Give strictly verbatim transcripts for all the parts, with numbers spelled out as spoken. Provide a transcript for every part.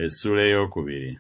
Essula eyokubiri.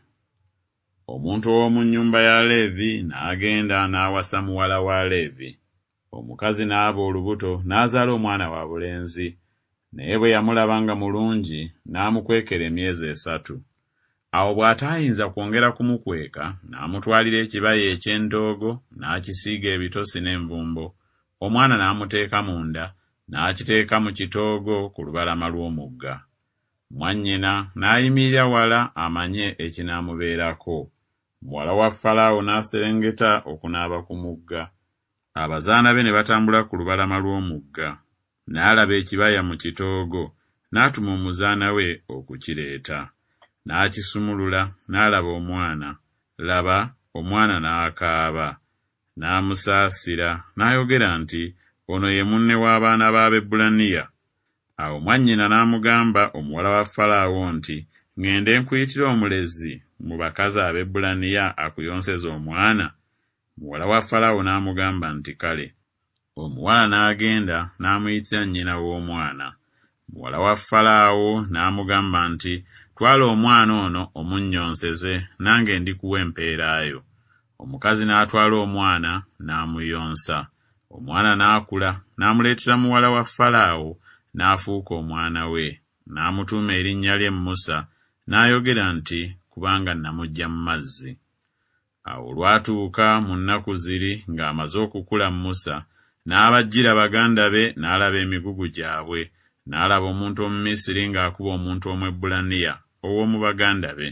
Omuntu ow'omu nnyumba ya Leevi n'agenda n'awasa muwala wa Leevi. Omukazi n'aba olubuto n'azaala omwana wabulenzi, naye bwe yamulaba nga mulungi n'amukwekera emyezi esatu. Awo bw'ataayinza kwongera kumukweka, n'amutwalira ekibaya eky'entoogo n'akisiiga ebitosi n'envumbo. Omwana n'amuteeka munda, n'akiteeka mu kitoogo ku lubalama lw'omugga. Mwannyina n'ayimirira wala amanye ekinaamubeerako. Muwala wa Falaawo n'aserengeta okunaaba ku mugga. Abazaana be ne batambula ku lubalama lw'omugga. N'alaba ekibaya mu kitoogo, n'atuma omuzaana we okukireeta. N'akisumulula, n'alaba omwana. Laba, omwana n'akaaba. N'amusaasira, n'ayogera nti, "Ono ye munne w'abaana b'Abaebbulaniya." Awo mwannyina n'amugamba omuwala wa Falaawo nti, "Ŋŋende nkuyitire omulezi mu bakazi Abaebbulaniya akuyonseza omwana?" Muwala wa Falaawo n'amugamba nti, "Kale." Omuwala n'agenda n'amuyitira nnyina w'omwana. Muwala wa Falaawo n'amugamba nti, "Twala omwana ono omunnyonseze, nange ndikuwa empeeraayo." Omukazi n'atwala omwana n'amuyonsa. Omwana n'akula, n'amuleetera muwala wa Falaawo, n'afuuka omwana we. N'amutuuma erinnya lye Musa, n'ayogera nti, "Kubanga namuggya mu mazzi." Awo olwatuuka mu nnaku ziri ng'amaze okukula Musa, n'abajjira baganda be n'alaba emigugu gyabwe, n'alaba omuntu Omumisiri ng'akuba omuntu Omwebbulaniya ow'omu baganda be.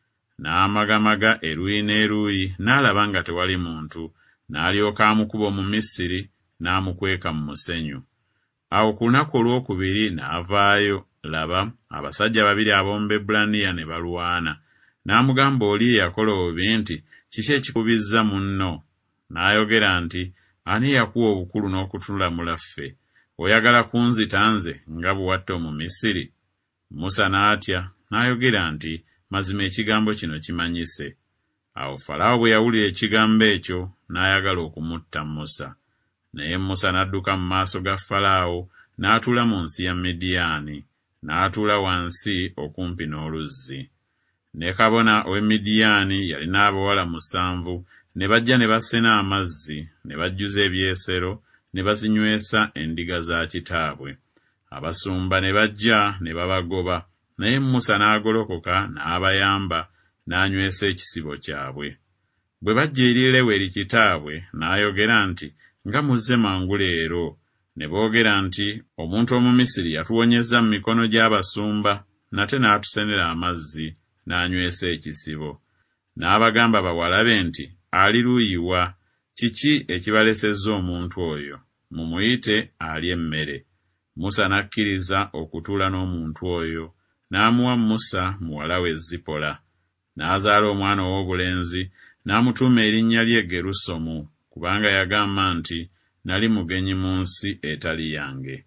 N'amagamaga eruuyi n'eruuyi, n'alaba nga tewali muntu, n'alyoka amukuba Omumisiri n'amukweka mu musenyu. Awo ku lunaku olwokubiri n'avaayo, laba, abasajja babiri ab'omu Baebbulaniya ne balwana. N'amugamba oli eyakola obubi nti, "Kiki ekikubizza munno?" N'ayogera nti, "Ani yakuwa obukulu n'okutulamula ffe? Oyagala kunzita nze nga bwe watta Omumisiri?" Musa n'atya, n'ayogera nti, "Mazima ekigambo kino kimanyise." Awo Falaawo bwe yawulira ekigambo ekyo, n'ayagala okumutta Musa. Naye Musa n'adduka mu maaso ga Falaawo, n'atuula mu nsi ya Midiyaani, n'atuula wansi okumpi n'oluzzi. Ne kabona ow'e Midiyaani yalina abawala musanvu, ne bajja ne basena amazzi, ne bajjuza ebyesero, ne bazinywesa endiga za kitaabwe. Abasumba ne bajja ne babagoba, naye Musa n'agolokoka n'abayamba, n'anywesa ekisibo kyabwe. Bwe bajja eri Leweri kitaabwe, n'ayogera nti, "Nga muzze mangu leero." Ne boogera nti, "Omuntu Omumisiri yatuwonyezza mu mikono gy'abasumba, nate n'atusenera amazzi, n'anywesa ekisibo." N'abagamba bawala be nti, "Ali luuyi wa? Kiki ekibalesezza omuntu oyo? Mumuyite alye emmere." Musa n'akkiriza okutuula n'omuntu oyo, n'amuwa Musa muwala we Zipola. N'azaala omwana ow'obulenzi, n'amutuuma erinnya lye Gerusomu, kubanga yagamba nti, "Nali mugenyi mu nsi etali yange."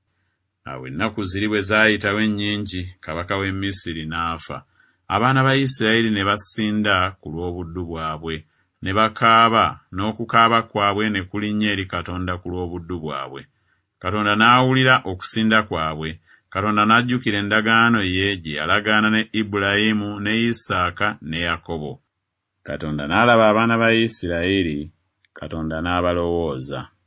Awo ennaku ziri bwe zaayitawo ennyingi, kabaka w'e Misiri n'afa. Abaana ba Isirayiri ne basinda ku lw'obuddu bwabwe, ne bakaaba, n'okukaaba kwabwe ne kulinnya eri Katonda ku lw'obuddu bwabwe. Katonda n'awulira okusinda kwabwe. Katonda n'ajjukira endagaano ye gye yalagaana ne Ibulayimu, ne Isaaka ne Yakobo. Katonda n'alaba abaana ba Isirayiri, Katonda n'abalowooza.